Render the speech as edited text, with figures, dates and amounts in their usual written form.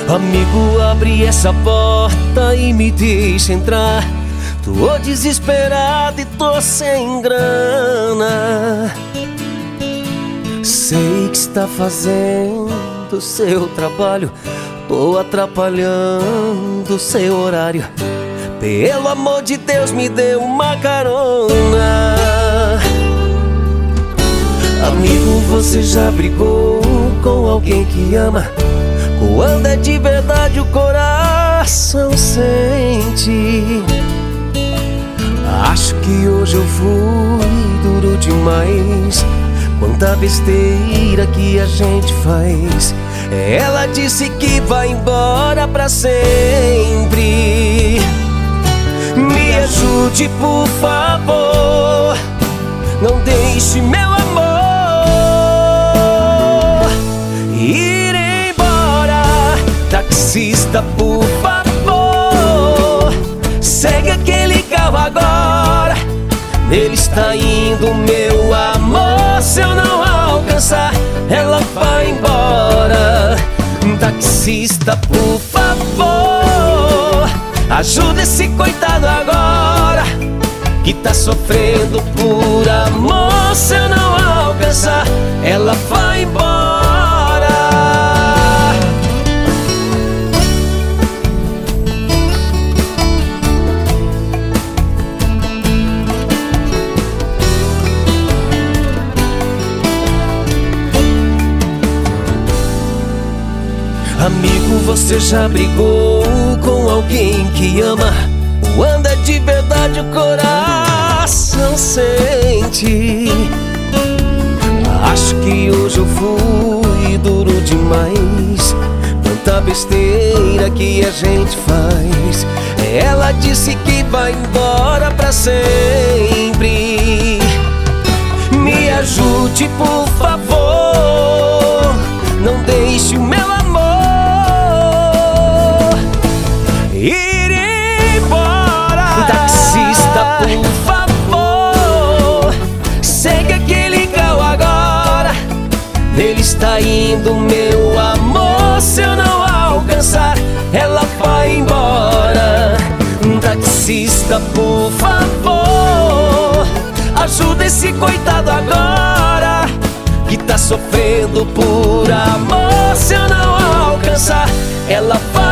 Amigo, abre essa porta e me deixa entrar. Tô desesperado e tô sem grana. Sei que está fazendo seu trabalho, tô atrapalhando seu horário. Pelo amor de Deus, me dê uma carona. Amigo, você já brigou com alguém que ama? Quando é de verdade o coração sente. Acho que hoje eu fui duro demais. Quanta besteira que a gente faz. Ela disse que vai embora pra sempre. Me ajude, por favor. Não deixe meu amor ir embora. Taxista, por favor, segue aquele carro agora. Nele está indo meu amor. Se eu não alcançar, ela vai embora. Taxista, por favor, ajuda esse coitado agora, que tá sofrendo por amor. Se eu não alcançar, ela vai embora. Amigo, você já brigou com alguém que ama? Quando é de verdade o coração sente. Acho que hoje eu fui duro demais. Tanta besteira que a gente faz. Ela disse que vai embora pra sempre. Me ajude, por favor. Não deixe o meu amor ir embora. Taxista, por favor, segue aquele carro agora. Nele está indo meu amor. Se eu não alcançar, ela vai embora. Taxista, por favor, ajuda esse coitado agora, que tá sofrendo por amor. Se eu não alcançar, ela vai